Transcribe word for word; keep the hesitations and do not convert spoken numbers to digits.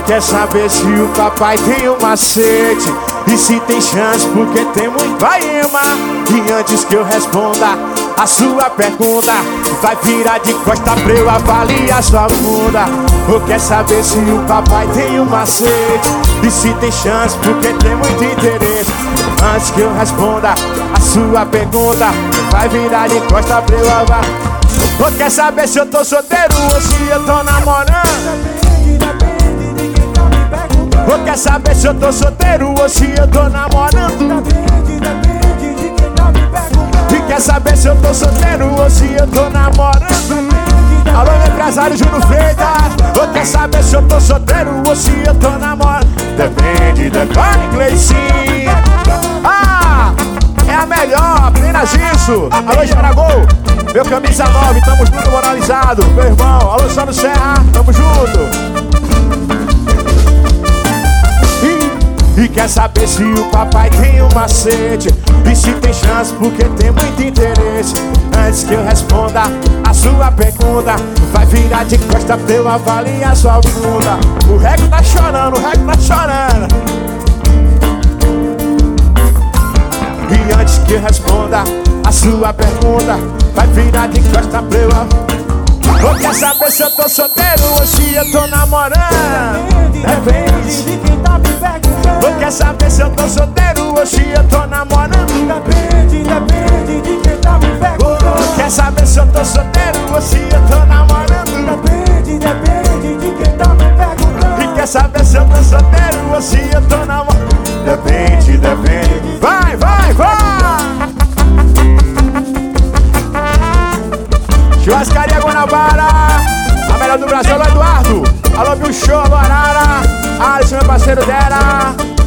quer saber se o papai tem um macete e se tem chance, porque tem muito vai Ema. E antes que eu responda a sua pergunta, vai virar de costa pra eu avaliar sua bunda. Ou quer saber se o papai tem um macete e se tem chance, porque tem muito interesse. Antes que eu responda a sua pergunta, vai virar de costa pra eu avaliar. Ou quer saber se eu tô solteiro ou se eu tô namorando? Ou quer saber se eu tô solteiro ou se eu tô namorando? Depende, depende de quem tá me perguntando. E quer saber se eu tô solteiro ou se eu tô namorando? Alô, meu empresário Júnior Freitas. Ou quer saber se eu tô solteiro ou se eu tô namorando? Depende, depende, Gleicinho. Ah, é a melhor, apenas isso. Alô, Jaragol, meu camisa nove, tamo junto, moralizado. Meu irmão, alô, Sônio Serra, tamo junto. E quer saber se o papai tem um macete e se tem chance, porque tem muito interesse. Antes que eu responda a sua pergunta, vai virar de costa pra eu avaliar sua bunda. O rego tá chorando, o rego tá chorando. E antes que eu responda a sua pergunta, vai virar de costa pra eu avaliar. Ou quer saber se eu tô solteiro ou se eu tô namorando? Depende de quem tá me perguntando. Ou quer saber se eu tô solteiro ou se eu tô namorando? Depende, depende de quem tá me perguntando. Quer saber se eu tô solteiro ou se eu tô namorando? Depende, depende de quem tá me perguntando. E quer saber se eu tô solteiro ou se eu tô namorando? Depende, depende. Vai, vai, vai! Churrascaria Guanabara, a melhor do Brasil, alô Eduardo. Alô Bill Show, alô Arara. Alisson, meu parceiro dela.